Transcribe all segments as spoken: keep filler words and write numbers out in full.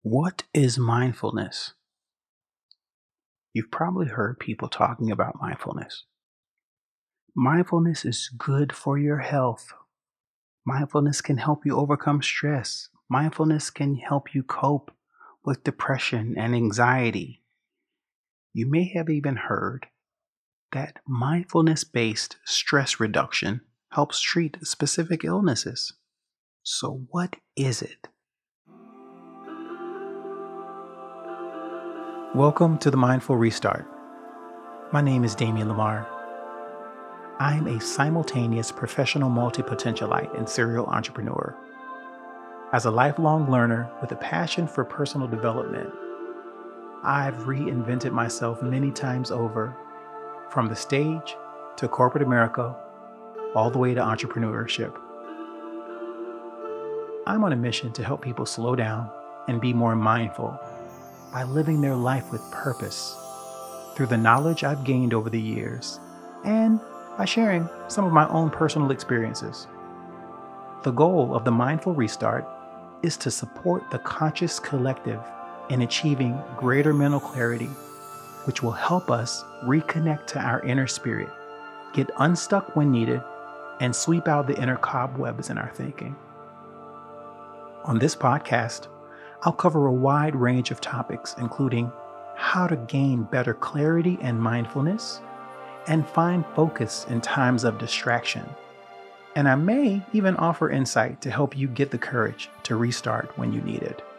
What is mindfulness? You've probably heard people talking about mindfulness. Mindfulness is good for your health. Mindfulness can help you overcome stress. Mindfulness can help you cope with depression and anxiety. You may have even heard that mindfulness based stress reduction helps treat specific illnesses. So, what is it? Welcome to the Mindful Restart. My name is Damian Lamar. I'm a simultaneous professional multi-potentialite and serial entrepreneur. As a lifelong learner with a passion for personal development, I've reinvented myself many times over, from the stage to corporate America, all the way to entrepreneurship. I'm on a mission to help people slow down and be more mindful by living their life with purpose through the knowledge I've gained over the years and by sharing some of my own personal experiences. The goal of the Mindful Restart is to support the conscious collective in achieving greater mental clarity, which will help us reconnect to our inner spirit, get unstuck when needed, and sweep out the inner cobwebs in our thinking. On this podcast, I'll cover a wide range of topics, including how to gain better clarity and mindfulness, and find focus in times of distraction. And I may even offer insight to help you get the courage to restart when you need it.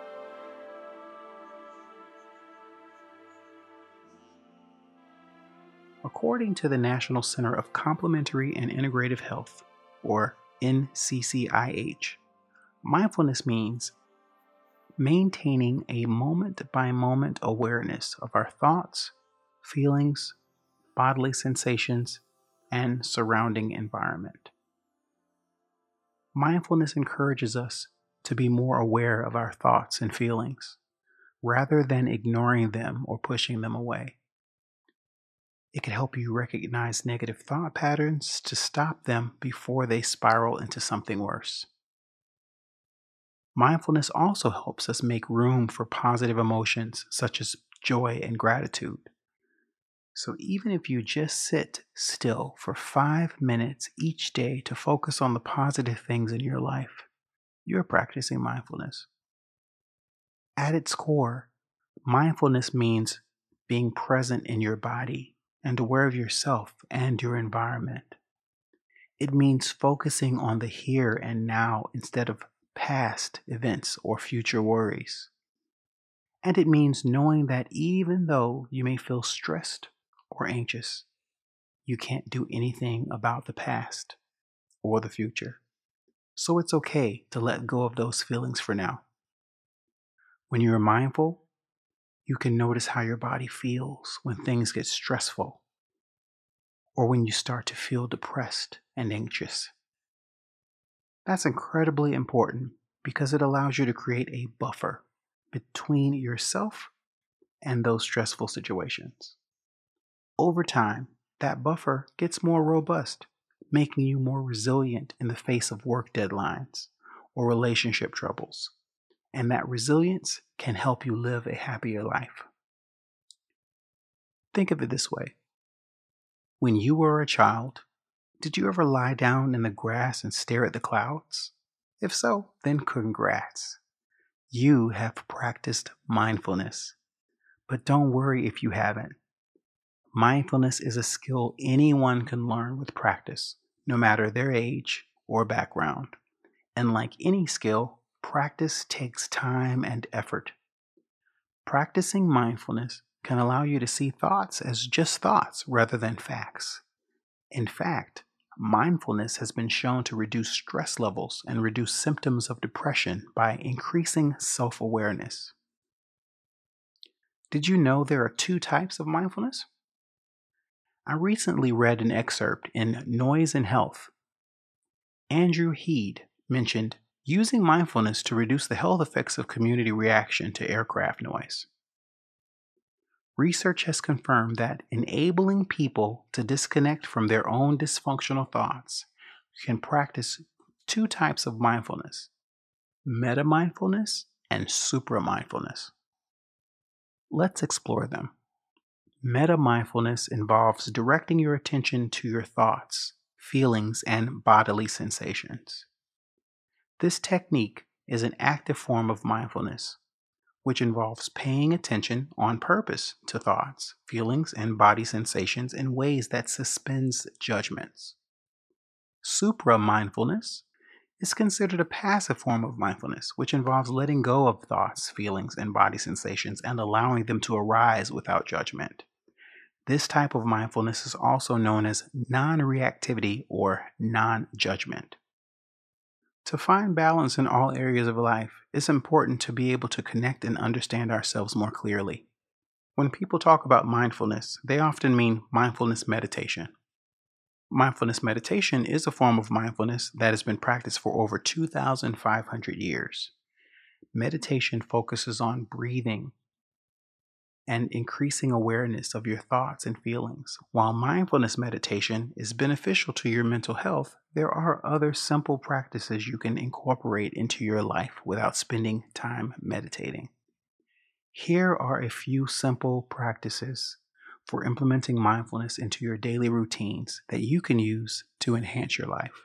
According to the National Center of Complementary and Integrative Health, or N C C I H, mindfulness means maintaining a moment-by-moment awareness of our thoughts, feelings, bodily sensations, and surrounding environment. Mindfulness encourages us to be more aware of our thoughts and feelings, rather than ignoring them or pushing them away. It can help you recognize negative thought patterns to stop them before they spiral into something worse. Mindfulness also helps us make room for positive emotions such as joy and gratitude. So even if you just sit still for five minutes each day to focus on the positive things in your life, you're practicing mindfulness. At its core, mindfulness means being present in your body and aware of yourself and your environment. It means focusing on the here and now instead of past events or future worries. And it means knowing that even though you may feel stressed or anxious, you can't do anything about the past or the future. So it's okay to let go of those feelings for now. When you're mindful, you can notice how your body feels when things get stressful or when you start to feel depressed and anxious. That's incredibly important because it allows you to create a buffer between yourself and those stressful situations. Over time, that buffer gets more robust, making you more resilient in the face of work deadlines or relationship troubles. And that resilience can help you live a happier life. Think of it this way. When you were a child, did you ever lie down in the grass and stare at the clouds? If so, then congrats. You have practiced mindfulness. But don't worry if you haven't. Mindfulness is a skill anyone can learn with practice, no matter their age or background. And like any skill, practice takes time and effort. Practicing mindfulness can allow you to see thoughts as just thoughts rather than facts. In fact, mindfulness has been shown to reduce stress levels and reduce symptoms of depression by increasing self-awareness. Did you know there are two types of mindfulness? I recently read an excerpt in Noise and Health. Andrew Heed mentioned using mindfulness to reduce the health effects of community reaction to aircraft noise. Research has confirmed that enabling people to disconnect from their own dysfunctional thoughts can practice two types of mindfulness: meta-mindfulness and supra-mindfulness. Let's explore them. Meta-mindfulness involves directing your attention to your thoughts, feelings, and bodily sensations. This technique is an active form of mindfulness, which involves paying attention on purpose to thoughts, feelings, and body sensations in ways that suspends judgments. Supra-mindfulness is considered a passive form of mindfulness, which involves letting go of thoughts, feelings, and body sensations and allowing them to arise without judgment. This type of mindfulness is also known as non-reactivity or non-judgment. To find balance in all areas of life, it's important to be able to connect and understand ourselves more clearly. When people talk about mindfulness, they often mean mindfulness meditation. Mindfulness meditation is a form of mindfulness that has been practiced for over two thousand five hundred years. Meditation focuses on breathing and increasing awareness of your thoughts and feelings. While mindfulness meditation is beneficial to your mental health, there are other simple practices you can incorporate into your life without spending time meditating. Here are a few simple practices for implementing mindfulness into your daily routines that you can use to enhance your life.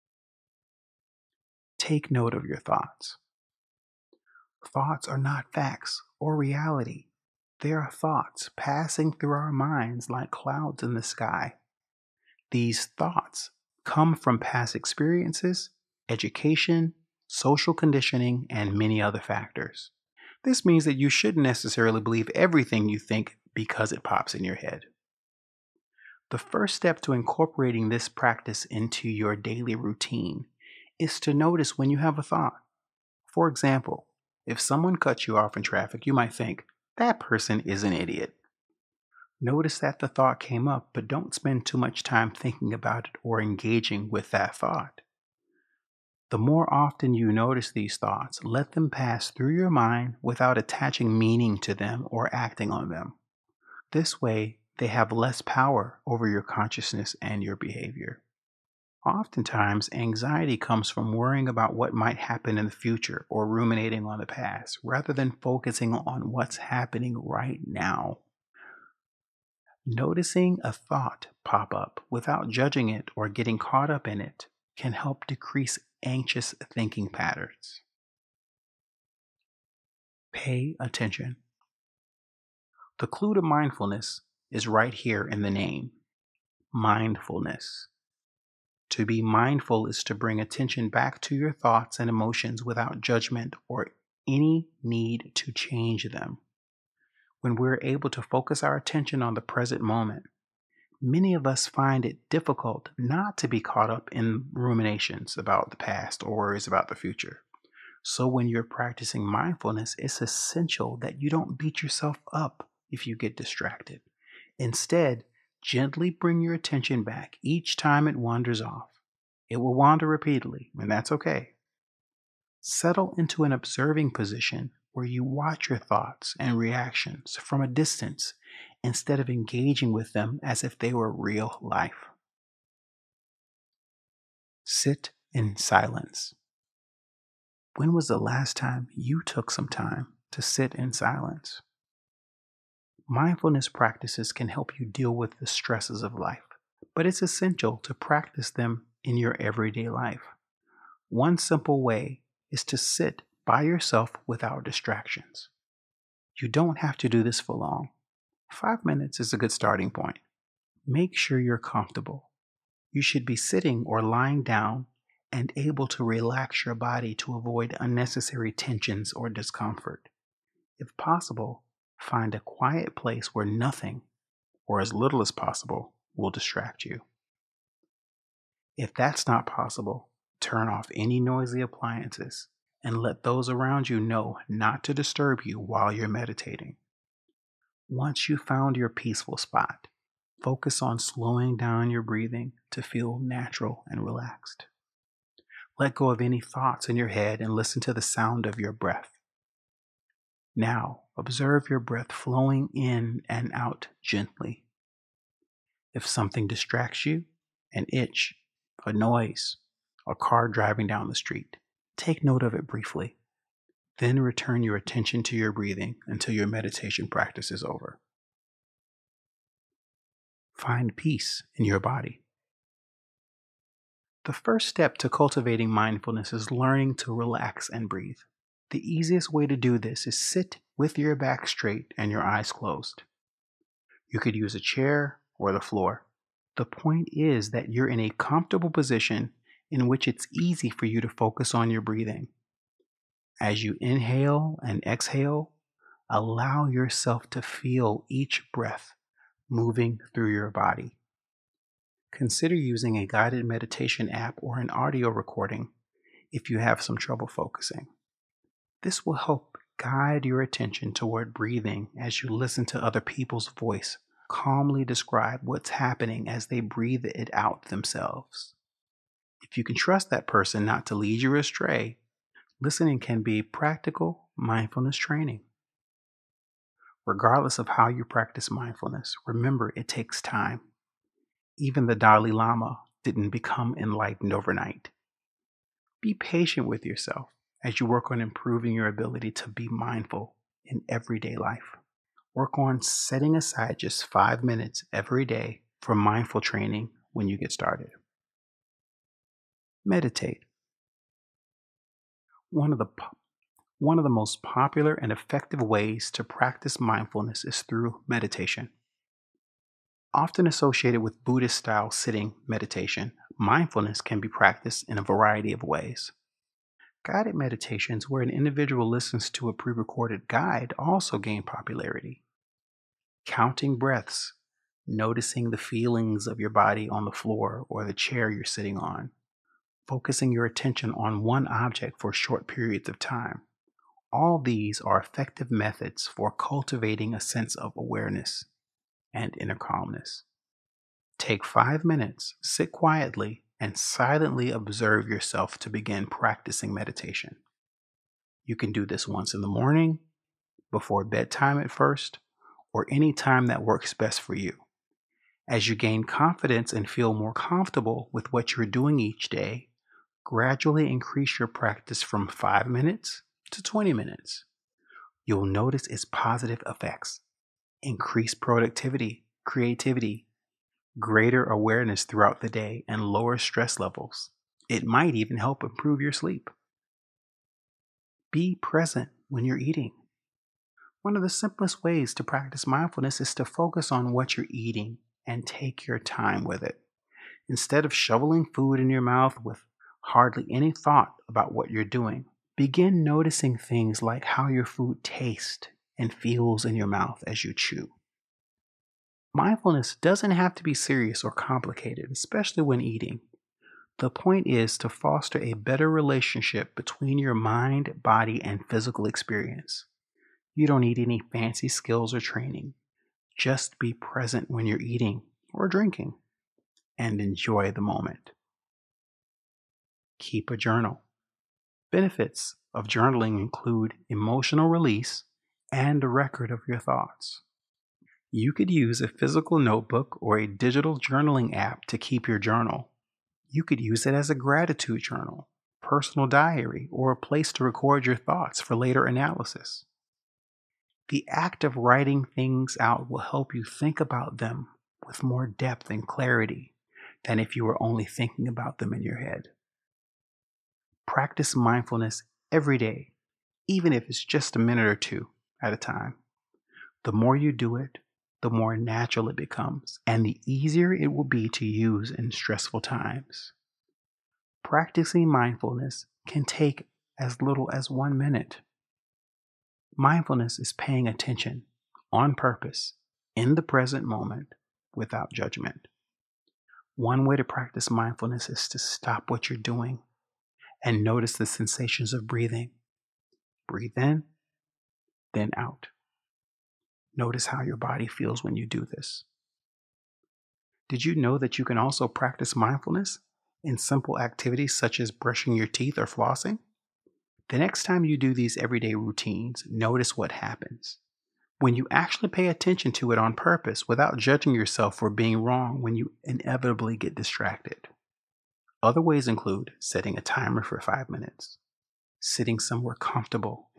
Take note of your thoughts. Thoughts are not facts or reality. They are thoughts passing through our minds like clouds in the sky. These thoughts come from past experiences, education, social conditioning, and many other factors. This means that you shouldn't necessarily believe everything you think because it pops in your head. The first step to incorporating this practice into your daily routine is to notice when you have a thought. For example, if someone cuts you off in traffic, you might think, that person is an idiot. Notice that the thought came up, but don't spend too much time thinking about it or engaging with that thought. The more often you notice these thoughts, let them pass through your mind without attaching meaning to them or acting on them. This way, they have less power over your consciousness and your behavior. Oftentimes, anxiety comes from worrying about what might happen in the future or ruminating on the past, rather than focusing on what's happening right now. Noticing a thought pop up without judging it or getting caught up in it can help decrease anxious thinking patterns. Pay attention. The clue to mindfulness is right here in the name, mindfulness. To be mindful is to bring attention back to your thoughts and emotions without judgment or any need to change them. When we're able to focus our attention on the present moment, many of us find it difficult not to be caught up in ruminations about the past or worries about the future. So when you're practicing mindfulness, it's essential that you don't beat yourself up if you get distracted. Instead, gently bring your attention back each time it wanders off. It will wander repeatedly, and that's okay. Settle into an observing position where you watch your thoughts and reactions from a distance instead of engaging with them as if they were real life. Sit in silence. When was the last time you took some time to sit in silence? Mindfulness practices can help you deal with the stresses of life, but it's essential to practice them in your everyday life. One simple way is to sit by yourself without distractions. You don't have to do this for long. Five minutes is a good starting point. Make sure you're comfortable. You should be sitting or lying down and able to relax your body to avoid unnecessary tensions or discomfort. If possible, find a quiet place where nothing, or as little as possible, will distract you. If that's not possible, turn off any noisy appliances and let those around you know not to disturb you while you're meditating. Once you've found your peaceful spot, focus on slowing down your breathing to feel natural and relaxed. Let go of any thoughts in your head and listen to the sound of your breath. Now, observe your breath flowing in and out gently. If something distracts you, an itch, a noise, a car driving down the street, take note of it briefly. Then return your attention to your breathing until your meditation practice is over. Find peace in your body. The first step to cultivating mindfulness is learning to relax and breathe. The easiest way to do this is sit with your back straight and your eyes closed. You could use a chair or the floor. The point is that you're in a comfortable position in which it's easy for you to focus on your breathing. As you inhale and exhale, allow yourself to feel each breath moving through your body. Consider using a guided meditation app or an audio recording if you have some trouble focusing. This will help guide your attention toward breathing as you listen to other people's voice calmly describe what's happening as they breathe it out themselves. If you can trust that person not to lead you astray, listening can be practical mindfulness training. Regardless of how you practice mindfulness, remember it takes time. Even the Dalai Lama didn't become enlightened overnight. Be patient with yourself as you work on improving your ability to be mindful in everyday life. Work on setting aside just five minutes every day for mindful training when you get started. Meditate. One of the po- one of the most popular and effective ways to practice mindfulness is through meditation. Often associated with Buddhist-style sitting meditation, mindfulness can be practiced in a variety of ways. Guided meditations, where an individual listens to a pre-recorded guide, also gain popularity. Counting breaths, noticing the feelings of your body on the floor or the chair you're sitting on, focusing your attention on one object for short periods of time. All these are effective methods for cultivating a sense of awareness and inner calmness. Take five minutes, sit quietly, and silently observe yourself to begin practicing meditation. You can do this once in the morning, before bedtime at first, or any time that works best for you. As you gain confidence and feel more comfortable with what you're doing each day, gradually increase your practice from five minutes to twenty minutes. You'll notice its positive effects. Increased productivity, creativity, greater awareness throughout the day, and lower stress levels. It might even help improve your sleep. Be present when you're eating. One of the simplest ways to practice mindfulness is to focus on what you're eating and take your time with it. Instead of shoveling food in your mouth with hardly any thought about what you're doing, begin noticing things like how your food tastes and feels in your mouth as you chew. Mindfulness doesn't have to be serious or complicated, especially when eating. The point is to foster a better relationship between your mind, body, and physical experience. You don't need any fancy skills or training. Just be present when you're eating or drinking and enjoy the moment. Keep a journal. Benefits of journaling include emotional release and a record of your thoughts. You could use a physical notebook or a digital journaling app to keep your journal. You could use it as a gratitude journal, personal diary, or a place to record your thoughts for later analysis. The act of writing things out will help you think about them with more depth and clarity than if you were only thinking about them in your head. Practice mindfulness every day, even if it's just a minute or two at a time. The more you do it, the more natural it becomes, and the easier it will be to use in stressful times. Practicing mindfulness can take as little as one minute. Mindfulness is paying attention on purpose in the present moment without judgment. One way to practice mindfulness is to stop what you're doing and notice the sensations of breathing. Breathe in, then out. Notice how your body feels when you do this. Did you know that you can also practice mindfulness in simple activities such as brushing your teeth or flossing? The next time you do these everyday routines, notice what happens. When you actually pay attention to it on purpose without judging yourself for being wrong when you inevitably get distracted. Other ways include setting a timer for five minutes, sitting somewhere comfortable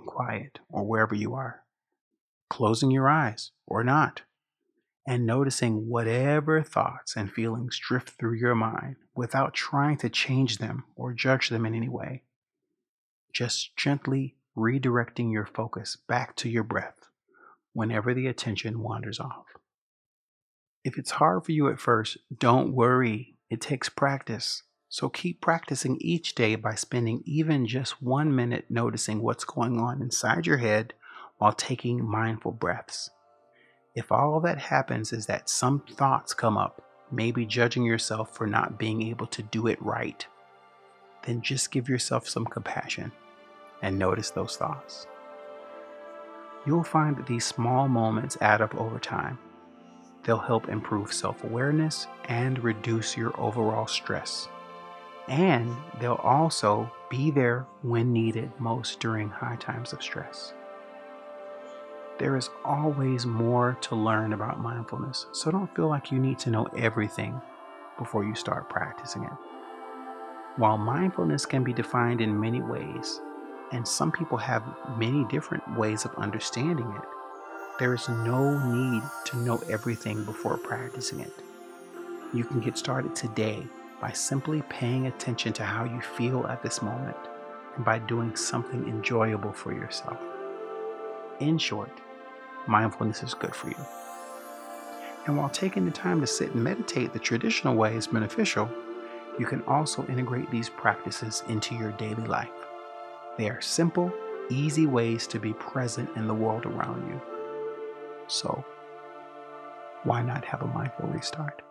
and quiet, or wherever you are, closing your eyes or not, and noticing whatever thoughts and feelings drift through your mind without trying to change them or judge them in any way. Just gently redirecting your focus back to your breath whenever the attention wanders off. If it's hard for you at first, don't worry. It takes practice. So keep practicing each day by spending even just one minute noticing what's going on inside your head while taking mindful breaths. If all that happens is that some thoughts come up, maybe judging yourself for not being able to do it right, then just give yourself some compassion and notice those thoughts. You'll find that these small moments add up over time. They'll help improve self-awareness and reduce your overall stress. And they'll also be there when needed most during high times of stress. There is always more to learn about mindfulness, so don't feel like you need to know everything before you start practicing it. While mindfulness can be defined in many ways, and some people have many different ways of understanding it, there is no need to know everything before practicing it. You can get started today by simply paying attention to how you feel at this moment and by doing something enjoyable for yourself. In short, mindfulness is good for you. And while taking the time to sit and meditate the traditional way is beneficial, you can also integrate these practices into your daily life. They are simple, easy ways to be present in the world around you. So, why not have a mindful restart?